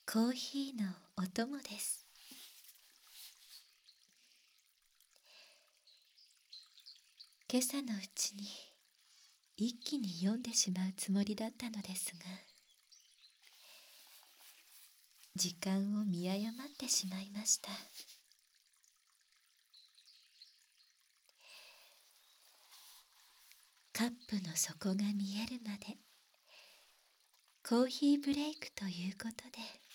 コーヒーのお供です。今朝のうちに一気に読んでしまうつもりだったのですが、時間を見誤ってしまいました。カップの底が見えるまでコーヒーブレイクということで